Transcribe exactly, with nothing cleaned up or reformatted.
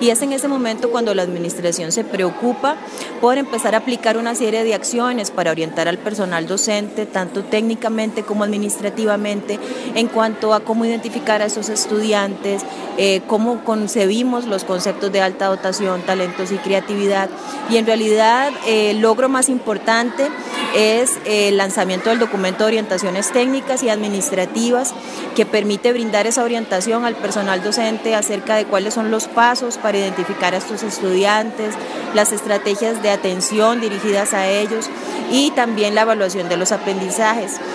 y es en ese momento cuando la administración se preocupa por empezar a aplicar una serie de acciones para orientar al personal docente, tanto técnicamente como administrativamente, en cuanto a cómo identificar a esos estudiantes, eh, cómo concebimos los conceptos de alta dotación, talentos y creatividad. Y en realidad eh, el logro más importante es el lanzamiento del documento de orientaciones técnicas y administrativas que permite brindar esa orientación al personal docente acerca de cuáles son los pasos para identificar a estos estudiantes, las estrategias de atención dirigidas a ellos y también la evaluación de los aprendizajes.